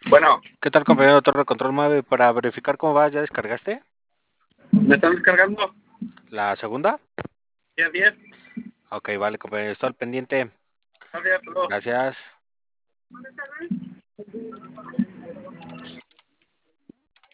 Bueno, ¿Qué tal, compañero Torre Control 9? Para verificar cómo va, ¿ya descargaste ¿me están descargando? la segunda? 10. Ok, vale, compañero, estoy al pendiente. Gracias, saludos. Gracias.